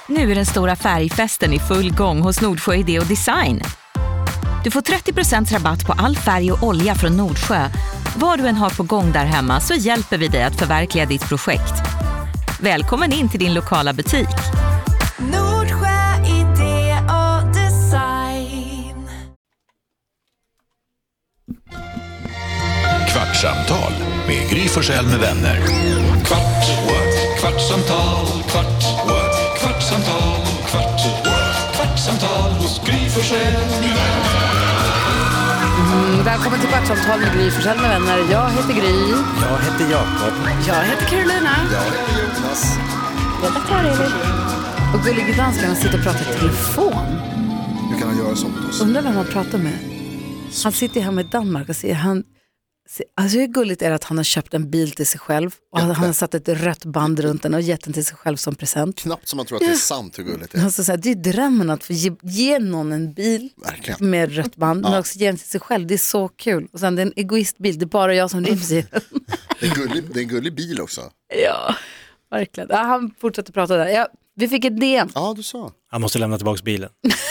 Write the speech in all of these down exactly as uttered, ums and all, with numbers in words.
Nu är den stora färgfesten i full gång hos Nordsjö Idé och Design. Du får trettio procent rabatt på all färg och olja från Nordsjö. Vad du än har på gång där hemma så hjälper vi dig att förverkliga ditt projekt. Välkommen in till din lokala butik. Nordsjö Idé och Design. Kvartsamtal med Gry Forssell med vänner. Kvart, what? Kvartsamtal, kvart, what? Kvartsamtal, kvart, what? Kvartsamtal hos Gry Forssell med vänner. Mm, välkommen till Kvartsamtal med Gry Forssell med vänner. Jag heter Gry. Jag heter Jakob. Jag heter Carolina. Jag heter Jonas. Jag heter Karin. Och Gullige Danskarna sitter och pratar i telefon. Hur kan han göra sånt hos oss? Undrar vem han pratar med. Han sitter hemma i Danmark och säger han... Alltså hur gulligt är det att han har köpt en bil till sig själv och han har satt ett rött band runt den och gett den till sig själv som present. Knappt som man tror att det är sant hur gulligt det är. Alltså, så här, det är drömmen att få ge, ge någon en bil Verkligen. med rött band men också ge den till sig själv. Det är så kul. Och sen det är en egoistbil, det är bara jag som ryms i den. Det är en gullig, det är en gullig bil också. Ja, verkligen. Ja, han fortsätter prata där. Ja, vi fick ett D M. Ja, du sa. Han måste lämna tillbaka bilen.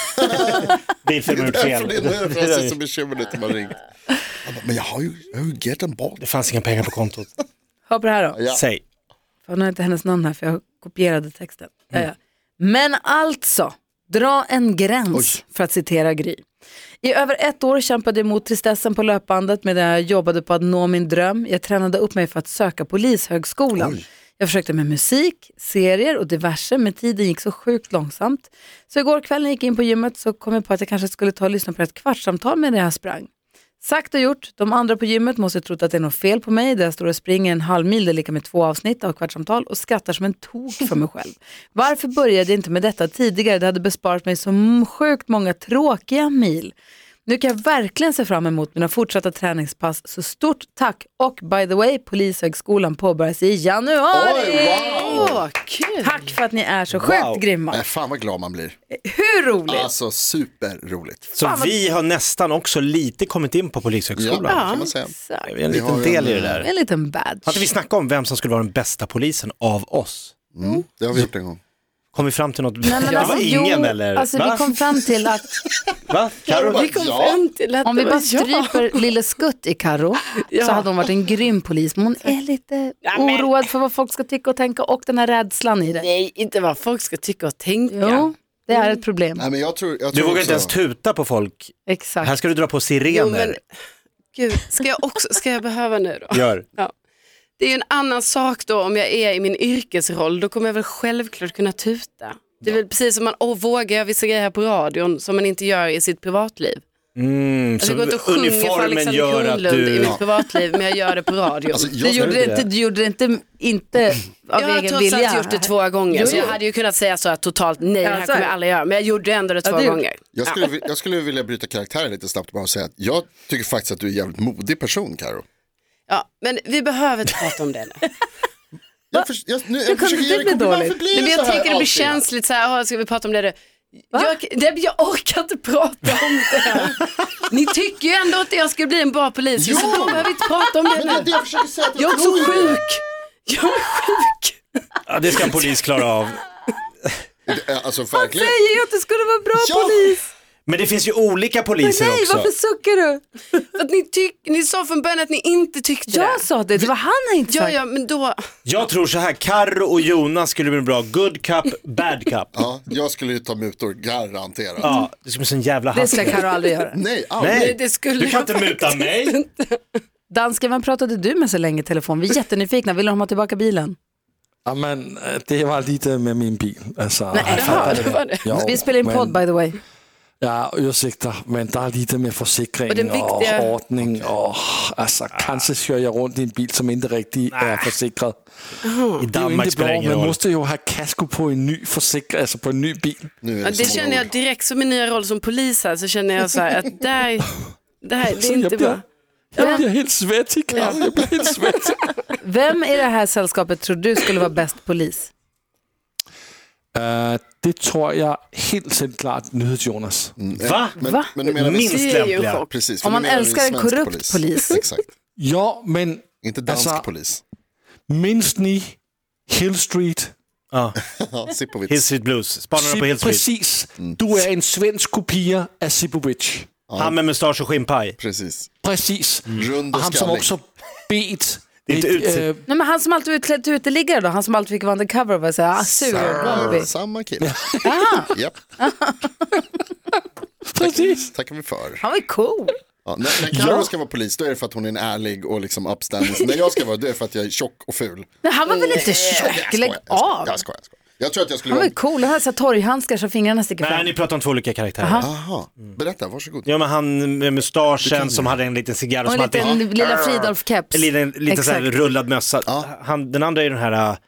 Bilfilmen gjort Det är fel. därför det är därför jag ser så bekymrad ut när man ringt. Men jag har ju, jag har ju gett den bort. Det fanns inga pengar på kontot. Hör på det här då. Ja. Säg. För nu har inte hennes namn här för jag kopierade texten. Mm. Ja, ja. Men alltså, dra en gräns. Oj. För att citera Gry. I över ett år kämpade jag mot tristessen på löpbandet medan jag jobbade på att nå min dröm. Jag tränade upp mig för att söka polishögskolan. Oj. Jag försökte med musik, serier och diverse, men tiden gick så sjukt långsamt. Så igår kväll när jag gick in på gymmet så kom jag på att jag kanske skulle ta och lyssna på ett kvartssamtal med det jag sprang. Sagt och gjort, de andra på gymmet måste trott att det är något fel på mig där jag står och springer en halv mil, det är lika med två avsnitt av kvartssamtal och skrattar som en tok för mig själv. Varför började jag inte med detta tidigare? Det hade besparat mig så sjukt många tråkiga mil. Nu kan jag verkligen se fram emot mina fortsatta träningspass. Så stort tack. Och by the way, Polishögskolan påbörjas i januari. Oj, wow. Åh, kul. Tack för att ni är så sjukt Wow. grymma. Nej, fan vad glad man blir. Hur roligt? Alltså superroligt. Så vi har nästan också lite kommit in på Polishögskolan. Ja, kan man säga. Exakt. Det är en Vi liten har del en, i det där. En liten badge. Har inte vi snackat om vem som skulle vara den bästa polisen av oss? Mm, det har vi gjort en gång. Kom vi fram till något? Nej, men det alltså, var ingen jo, eller? alltså Va? vi kom fram till att Va? Karo? Vi kom fram till att om vi det bara var jag. stryper lille Skutt i Karo Ja. så hade hon varit en grym polis. Men hon är lite oroad för vad folk ska tycka och tänka och den här rädslan i det. Nej, inte vad folk ska tycka och tänka. Jo, det är ett problem. Nej, men jag tror, jag Du tror vågar också, inte ens tuta på folk. Exakt. Här ska du dra på Jo, sirener. men, gud, ska jag också, ska jag behöva nu då? Gör. Ja. Det är ju en annan sak då om jag är i min yrkesroll, då kommer jag väl självklart kunna tuta. Det är väl precis som man, åh, vågar jag vissa grejer här på radion som man inte gör i sitt privatliv. Mm, Alltså, så jag går inte och sjunger för uniformen Alexander gör att Kronlund du... i mitt privatliv, men jag gör det på radion. Alltså, Du jag, gjorde det inte, du gjorde det inte, inte av Jag har egen trots vilja. allt gjort det två gånger, Jo, så jag jo. hade ju kunnat säga så att totalt nej, Ja, det här så är kommer det. jag aldrig göra, men jag gjorde ändå det Ja, två det gjorde- gånger. jag, skulle, vil- jag skulle vilja bryta karaktär lite snabbt och bara säga att jag tycker faktiskt att du är en jävligt modig person, Karo. Ja, men vi behöver inte prata om det nu. Jag, för, jag, nu, jag kunde försöker det ge dig bli komplimang, dåligt? varför blir Men det jag så här tänker det blir alltid? känsligt så här, åh, ska vi prata om det nu? Jag, det, jag orkar inte prata om det. Ni tycker ju ändå att jag ska bli en bra polis, Jo. så då behöver vi inte prata om det Men det är nu. det jag försöker säga. Att jag Jag är tror också ju det. sjuk. Jag är sjuk. Ja, det ska en polis klara av. Alltså Han verkligen. säger ju att du skulle vara bra Ja. polis. Men det finns ju olika poliser Nej, också. varför suckar du? För att ni, tyck, ni sa från början att ni inte tyckte Jag det. sa det, det var han har inte Ja, sagt. ja, men då... Jag tror så här, Karro och Jonas skulle bli en bra good cup, bad cup. Ja, jag skulle ju ta mutor, garanterat. Ja, det skulle bli sån jävla Det ska hatt. Karo aldrig göra. Nej, aldrig. Nej, det skulle du kan jag inte muta mig. Dansken, vem pratade du med så länge i telefon? Vi är jättenyfikna, vill de ha tillbaka bilen? Ja, men det var lite med min bil. Alltså, Nej, Ja, det var det. Jo, Vi spelar in men- podd by the way. Ja, ursäkta, men det är lite med försäkring Och den och, viktiga- ordning och alltså, kanske kör jag runt i en bil som inte riktigt är försäkrad. I Det är ju Danmark inte spelar det bra, ingen man roll. måste ju ha kasko på en ny försäkring, alltså på en ny bil. Nu är Ja, det, det så många känner jag ord. direkt som min nya roll som polis här, så känner jag så här att där, det här det Så är inte jag blir, bra. jag blir helt svettig, Klara. Jag blir helt svettig. Vem i det här sällskapet tror du skulle vara bäst polis? Uh, det tror jag helt självklart NyhetsJonas. Mm, Va? Men, Va? men nu menar vi Minst Det är ju en lämpliga. chock. precis. för Om nu man menar vi älskar en svensk korrupt polis. Exakt. Ja, men Inte dansk Alltså- polis. minns ni Hill Street? Ja. Sipovic. Hill Street Blues, spanarna på Hill Street. Precis. Du är en svensk kopia av Sipovic. Han med mustasch och skinnpaj. Precis. Precis. Rund Och och han som skallig. också bet... Det är inte ett, utsikt. eh, Nej, men han som alltid var utklädd till uteliggare då, han som alltid fick vara undercover och var så här, ah, sur och grumpig. Samma kille. Japp. Precis. Tackar vi för. Han var ju cool. Ja, när när Karo ska vara polis, då är det för att hon är en ärlig och liksom upstanding. Så när jag ska vara, då är det för att jag är tjock och ful. Men han var väl inte Jag tjock, skojar, lägg jag skojar, av. Jag skojar, jag skojar. Jag tror att jag skulle Han var vara... ju cool, han hade så här torghandskar så fingrarna sticker Nej, fram. ni pratar om två olika karaktärer. Aha, berätta, varsågod. Ja, men han med mustaschen som hade en liten cigarr Och som en liten alltid... lilla Fridolf-keps. En liten, lite så här Exakt. rullad mössa. Han, den andra är den här uh,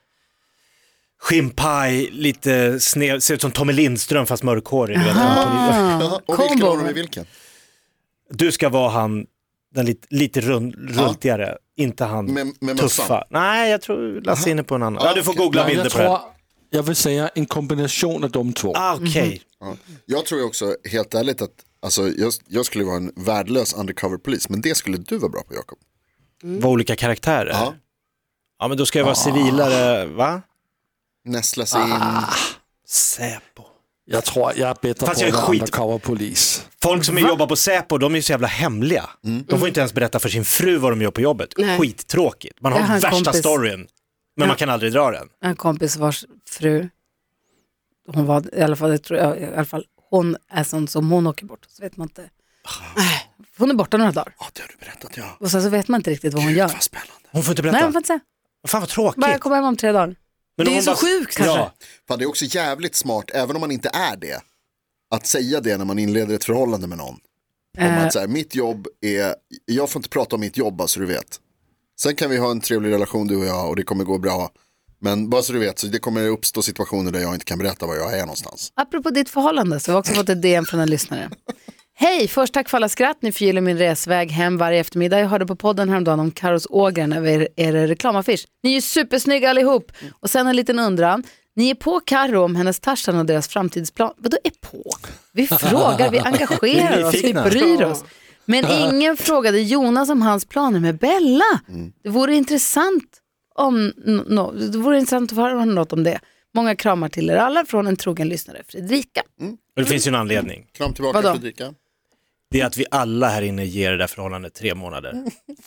skinnpaj, lite sned, ser ut som Tommy Lindström fast mörkhårig. Du, vet. Jaha, och vilken Combo. av dem är vilken? Du ska vara han, den lite, lite rund, rultigare, inte han Med, med tuffa. mössan. Nej, jag tror Lasse är inne på en annan. Ja, du får okej. googla jag bilder på det. tror, jag vill säga en kombination av de två. Ah, okej. Ja. Jag tror ju också, helt ärligt, att alltså, jag, jag skulle vara en värdelös undercover-polis, men det skulle du vara bra på, Jakob. Var olika karaktärer. Ja. Ja, men då ska jag vara civilare, va? Nästla sig in. Säpo. Jag tror jag är bättre Fast på jag är att vara skit- undercover-polis. Folk som jobbar på Säpo, de är ju så jävla hemliga. De får inte ens berätta för sin fru vad de gör på jobbet. Nej. Skittråkigt. Man Jag har har en värsta kompis- storyn, men man kan aldrig dra den. En kompis vars fru, hon var i alla fall, jag tror jag, i alla fall hon är sån som hon åker bort, så vet man inte. Hon är borta några dagar Ja, det har du berättat, ja. och sen så vet man inte riktigt vad hon gör. Vad spännande. Hon får inte berätta. Nej, man får inte säga. Fan vad tråkigt. Bara jag kommer hem om tre dagar. Men Det om är hon så bara- sjukt kanske. Ja. Fan, det är också jävligt smart, även om man inte är det, att säga det när man inleder ett förhållande med någon. Om Eh. att så här, mitt jobb är, jag får inte prata om mitt jobb, bara så du vet. Sen kan vi ha en trevlig relation du och jag och det kommer gå bra. Men bara så du vet, så det kommer uppstå situationer där jag inte kan berätta var jag är någonstans. Apropå ditt förhållande så har vi också fått ett D M från en lyssnare. Hej, först tack för alla skratt. Ni förgyller min resväg hem varje eftermiddag. Jag hörde på podden häromdagen om Karos Ågren över er, er reklamaffisch. Ni är ju supersnygga allihop. Och sen en liten undran. Ni är på Karo om hennes Tarzan och deras framtidsplan. Vadå är på? Vi frågar, vi engagerar oss, vi nyfikna. bryr oss. Men ingen frågade Jonas om hans planer med Bella. Det vore intressant om no, det vore intressant att höra något om det. Många kramar till er alla från en trogen lyssnare, Fredrika. Och det finns ju en anledning. Kram tillbaka, Vadå? Fredrika. Det är att vi alla här inne ger det där förhållandet tre månader.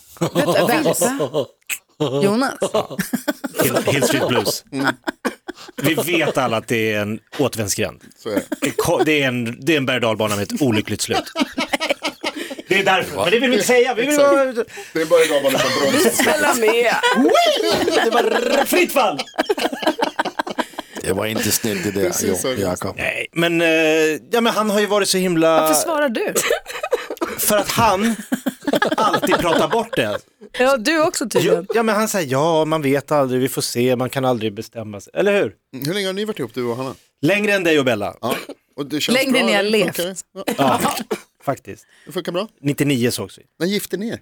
Vänta. Jonas. Hill, Hill Street Blues. Vi vet alla att det är en återvändsgränd. Så är det. Det ko- Det är en, det är en berg- och dalbana med ett olyckligt slut. Det är därför. Men det vill vi inte säga. Vi vill vara... Det är bara idag bara liksom brons. Spela med. Det var fritt fall. Det var inte snällt det där, Precis så är jo, det. Jakob. Nej, men, eh, ja, men han har ju varit så himla... Varför svarar du? För att han alltid pratar bort det. Ja, du också Ja, tydligen. ja, men han säger ja, man vet aldrig, vi får se, man kan aldrig bestämma sig. Eller hur? Hur länge har ni varit ihop, du och Hanna? Längre än dig och Bella. Ja. Och det känns Längre bra, än ni har eller? levt. Funkar det? Ja, Ja, faktiskt. det funkar bra. nittionio sågs vi. När gifte ni er?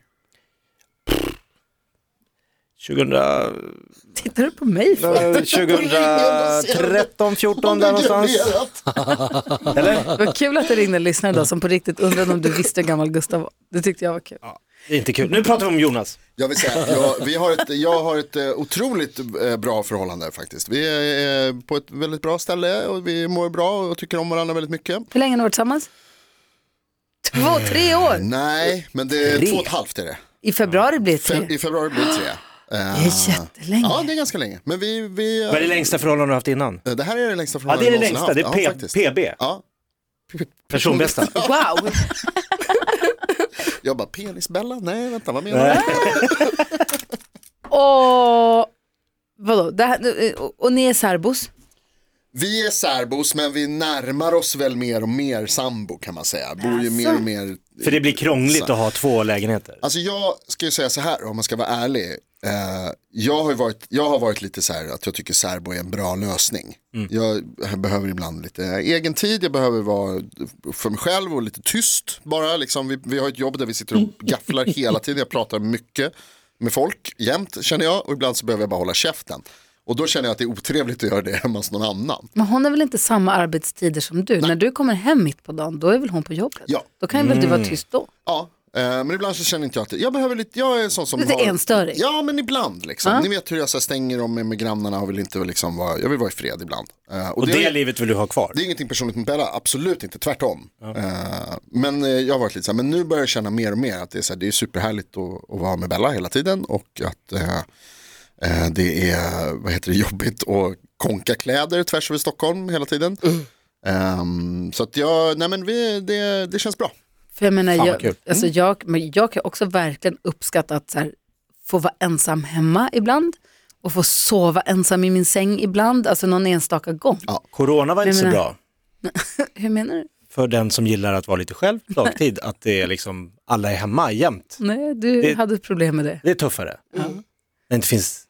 tjugohundra... Tittar du på mig för? tjugotretton, fjorton där någonstans. Eller? Det var kul att det ringde en lyssnare då som på riktigt undrade om du visste hur gammal Gustav var. Det tyckte jag var kul. Ja, det är inte kul. Nu pratar vi om Jonas. Jag vill säga att jag, vi har ett, jag har ett eh, otroligt eh, bra förhållande faktiskt. Vi är eh, på ett väldigt bra ställe och vi mår bra och tycker om varandra väldigt mycket. Hur länge har ni varit tillsammans? Två, tre år. Nej, men det är Tre. två och ett halvt är det. I februari blir det Fem, tre. I februari blir det tre. Det Eh, är jättelänge. Ja, det är ganska länge. Men vi, vi, Vad är det längsta förhållande du har haft innan? eh, det här är det längsta Ja, förhållande det är det jag någonsin längsta. Det är haft. P- Ja, faktiskt. P B. Ja, Personbästa. Wow. jag bara penisbella? Nej, vänta, vad menar du? Och vadå? Det här, och, och ni är särbos? Vi är särbos, men vi närmar oss väl mer och mer sambo kan man säga. Bor ju mer och mer. För det blir krångligt att ha två lägenheter. Alltså jag ska ju säga så här, om man ska vara ärlig. Eh, jag, har ju varit, jag har varit lite så här att jag tycker särbo är en bra lösning. Mm. Jag behöver ibland lite egen tid, jag behöver vara för mig själv och lite tyst bara. Liksom, vi, vi har ett jobb där vi sitter och gafflar hela tiden, jag pratar mycket med folk jämt känner jag. Och ibland så behöver jag bara hålla käften. Och då känner jag att det är otrevligt att göra det hemma hos någon annan. Men hon är väl inte samma arbetstider som du? När du kommer hem mitt på dagen, då är väl hon på jobbet? Ja. Då kan ju väl du vara tyst då? Ja, Men ibland så känner inte jag att jag behöver lite, jag är en sån som lite har, enstörig. Ja, men ibland liksom. Ja. Ni vet hur jag så här, stänger om mig med grannarna och vill inte liksom vara, jag vill vara i fred ibland. Uh, och Och det, det det livet vill du ha kvar? Det är ingenting personligt med Bella, absolut inte, tvärtom. Ja. Uh, men uh, jag har varit lite så här, men nu börjar jag känna mer och mer att det är, så här, det är superhärligt att, att vara med Bella hela tiden och att uh, uh, det är, vad heter det, jobbigt att konka kläder tvärs över Stockholm hela tiden. Mm. Um, så att jag, nej men vi, det, det känns bra. För jag menar, Fan, jag, alltså jag, men jag kan också verkligen uppskatta att så här, få vara ensam hemma ibland och få sova ensam i min säng ibland, alltså någon enstaka gång. Ja, corona var inte så menar, bra. Hur menar du? För den som gillar att vara lite själv dagtid, att det är liksom, alla är hemma jämt. Nej, du det, hade ett problem med det. Det är tuffare. Mm. Men det inte finns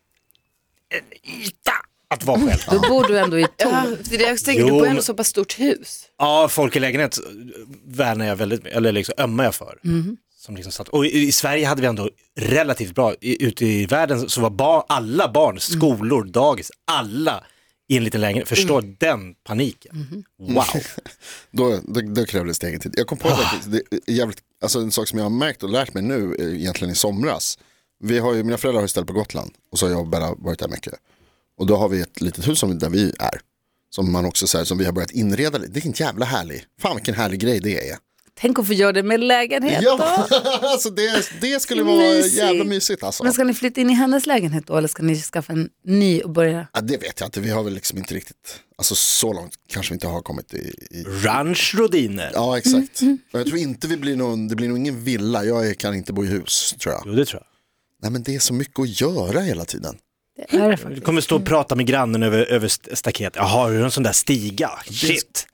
en yta att vara själv. Då bor du ändå i ett Ja, det är det jag tänker, du bor ändå så pass stort hus. Ja, folk i lägenhet värnar jag väldigt, eller liksom ömmar jag för. Mm. Som liksom satt. Och i, i Sverige hade vi ändå relativt bra, I, ute i världen så var bar, alla barn, skolor, mm. dagis, alla i en liten lägenhet. Förstår mm. den paniken. Mm. Wow. då, då, då krävdes det egen tid. Jag kom på oh. att det är jävligt, alltså en sak som jag har märkt och lärt mig nu egentligen i somras. Vi har ju, mina föräldrar har ju ställt på Gotland och så har jag bara varit där mycket. Och då har vi ett litet hus som, där vi är. Som man också säger, som vi har börjat inreda. Det är en jävla härlig, fan vilken härlig grej det är. Tänk att få göra det med lägenhet då. Ja, alltså det, det skulle vara mysigt. Jävla mysigt alltså. Men ska ni flytta in i hennes lägenhet då? Eller ska ni skaffa en ny och börja? Ja, det vet jag inte, vi har väl liksom inte riktigt, alltså så långt kanske vi inte har kommit i, i... Ranch Rodiner. Ja, exakt. Mm, mm. Jag tror inte vi blir någon, det blir nog ingen villa. Jag kan inte bo i hus, tror jag. Jo, det tror jag. Nej, men det är så mycket att göra hela tiden. Det är det faktiskt. Du kommer stå och prata med grannen över, över staket. Jaha, har du en sån där stiga? Shit.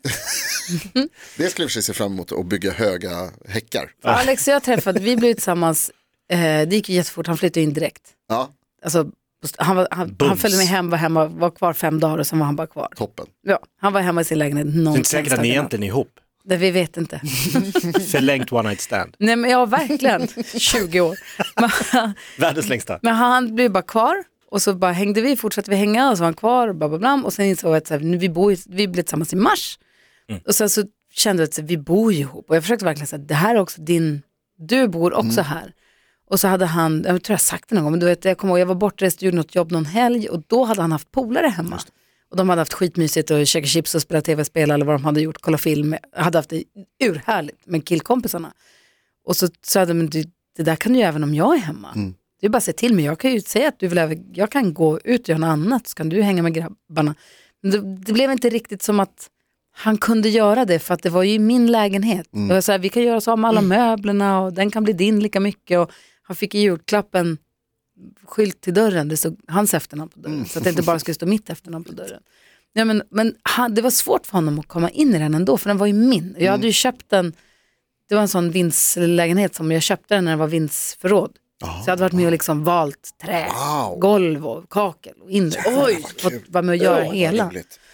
Det skulle jag se fram emot, att bygga höga häckar. För Alex och jag träffade, vi blev tillsammans, eh, det gick ju jättefort, han flyttade in direkt. Ja. Alltså, han, var, han, han följde med hem, var hemma, var kvar fem dagar och sen var han bara kvar. Toppen. Ja, han var hemma i sin lägenhet någonstans. Det är inte säkert att ni egentligen är ihop. Det vi vet inte. Förlängt one night stand. Nej, men ja, verkligen. tjugo år. Men, världens längsta. Men han blev bara kvar. Och så bara hängde vi, fortsatte vi hänga och så var han kvar och, bla, bla, bla, och sen insåg jag att så här, nu, vi, bor, vi blev tillsammans i mars. Mm. Och sen så kände jag att så här, vi bor ju ihop. Och jag försökte verkligen säga, det här är också din, du bor också mm. här. Och så hade han, jag tror jag sagt det någon gång, men du vet, jag kommer ihåg, jag var bortrest, gjorde något jobb någon helg och då hade han haft polare hemma. Och de hade haft skitmysigt och käka chips och spela tv-spel eller vad de hade gjort, kolla film, hade haft det urhärligt med killkompisarna. Och så sa jag, men du, det där kan du ju även om jag är hemma. Mm. Du bara säga till mig, jag kan ju säga att du vill, jag kan gå ut och göra något annat så kan du hänga med grabbarna. Men det, det blev inte riktigt som att han kunde göra det för att det var ju min lägenhet. Mm. Det var så här, vi kan göra så med alla mm. möblerna och den kan bli din lika mycket och han fick i julklappen skylt till dörren, det stod hans efternamn på dörren mm. så att det inte bara skulle stå mitt efternamn på dörren. Ja, men men han, det var svårt för honom att komma in i den ändå för den var ju min. Jag hade ju köpt den, det var en sån vindslägenhet som jag köpte den när det var vindsförråd. Oh, så jag hade varit med och liksom valt trä, wow. golv och kakel och inre. Oj, fått vara med och göra oh, hela.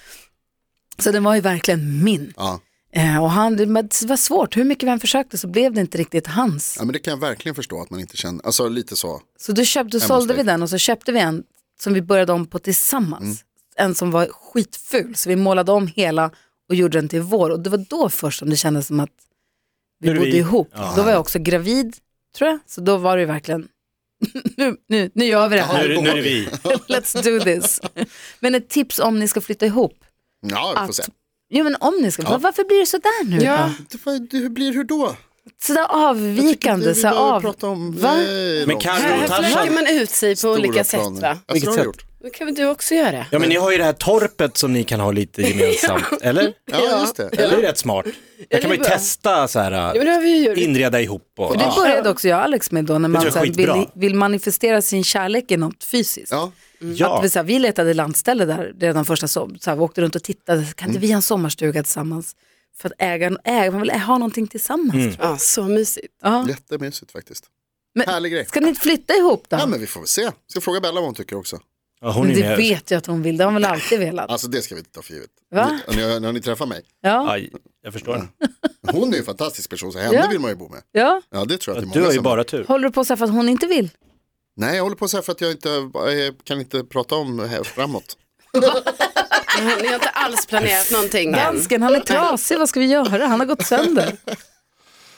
Så den var ju verkligen min. Ja. Eh, och han, det var svårt, hur mycket vi än försökte så blev det inte riktigt hans. Ja, men det kan jag verkligen förstå att man inte känner, alltså lite så. Så då köpte, sålde vi den och så köpte vi en som vi började om på tillsammans. Mm. En som var skitful, så vi målade om hela och gjorde den till vår. Och det var då först som det kändes som att vi bodde vi... ihop. Ja. Då var jag också gravid, tror jag. Så då var det verkligen, nu, nu, nu gör vi det här. Nu, nu är det vi. Let's do this. Men ett tips om ni ska flytta ihop. Ja, vi får se. Jo, men om ni ska, ja. Varför blir det så där nu? Ja. Det, hur blir hur då? Sådär avvikande, så av. Om, va? Men kan här fläcker man ut sig på olika planer. Sätt, va? Vilket sätt? Det kan väl du också göra? Ja, men ni har ju det här torpet som ni kan ha lite gemensamt, eller? Ja, just det. Det är rätt smart. Där kan man ju testa så här, ja, inreda ihop. Och, för det började också jag Alex med då, när man så här, vill, vill manifestera sin kärlek i något fysiskt. Ja. Mm. Att vi, så här, vi letade landställe där redan första som, så här, vi åkte runt och tittade, kan inte mm. vi ha en sommarstuga tillsammans? För att äga, äga man vill ha någonting tillsammans. Mm. Ja, så mysigt. Ja. Jättemysigt faktiskt. Men, härlig grej. Ska ni flytta ihop då? Ja, men vi får väl se. Ska fråga Bella vad hon tycker också. Ja, hon men det med. vet jag att hon vill, det har hon väl alltid velat. Alltså det ska vi inte ta för givet. Va? Ni, när, när ni träffar mig. Ja. Aj, jag förstår. Hon är ju en fantastisk person, så henne ja. vill man ju bo med. Ja, ja det tror jag att ja, du har ju bara tur. Håller du på att säga för att hon inte vill? Nej, jag håller på att säga för att jag inte jag kan inte prata om här framåt. Ni har inte alls planerat någonting. Dansken, han är trasig, vad ska vi göra? Han har gått sönder.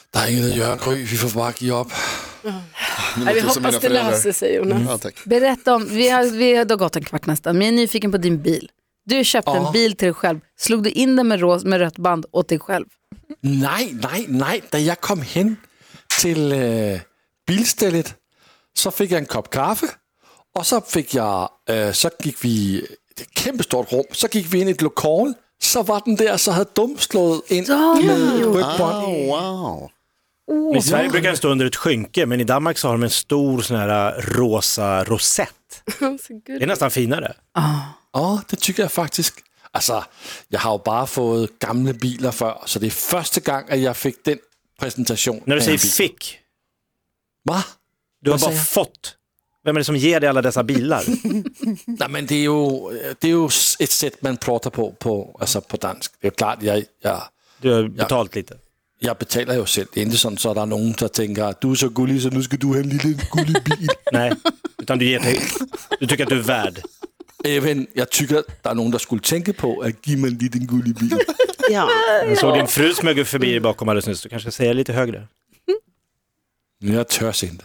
Det är inget att göra, Gry. Vi får bara ge upp. Nej, vi hoppas det löser sig, Jonas. Mm. Ja, tack. Berätta om, vi har, vi har då gått en kvart nästan, men jag är nyfiken på din bil. Du köpte Ja. en bil till dig själv. Slog du in den med, ros, med rött band åt dig själv? Nej, nej, nej. Da jag kom hen till äh, bilstället så fick jag en kopp kaffe och så fick jag, äh, så gick vi, det är ett kämpestort rum, så gick vi in i ett lokal, så var den där, så hade de slået in med rött band. Oh, wow. Oh, I Sverige brukar den stå under ett skynke, men i Danmark så har de en stor sån här rosa rosett. Det är nästan finare. Ja, det tycker jag faktiskt. Altså, jag har ju bara fått gamla bilar för, så det är första gången att jag fick den presentation. När du af säger en bil. fick, Va? du har Vad bara säger jag? fått. Vem är det som ger dig alla dessa bilar? Nej, men det är ju, det är ju ett sätt man pratar på, på, alltså på dansk. Det är klart, jag, jag, Du har betalt lite. jag betalar ju själv. Det är inte sån, så där någon som tänker att du är så gullig så nu ska du ha en liten gullig bil. Nej, utan du ger dig, du tycker att du är värd. Även jag tycker att det är någon som skulle tänka på att ge mig en liten gullig bil. Ja. Jag såg din fru smög förbi bakom alldeles nyss. Du kanske säger lite högre. Men jag törs inte.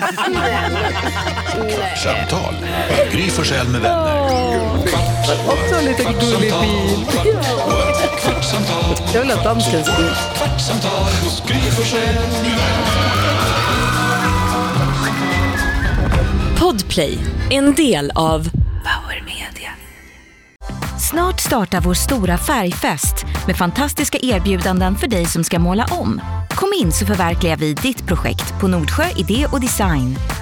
Kvartsamtal med Gry Forssell med vänner. Kvart, också en liten gullig bil. kvart, kvartsamtal, Jag vill ha danskens bil. kvartsamtal hos Gry Forssell med vänner. Podplay, en del av Power Media. Snart startar vår stora färgfest med fantastiska erbjudanden för dig som ska måla om. Kom in så förverkligar vi ditt projekt på Nordsjö Idé och Design.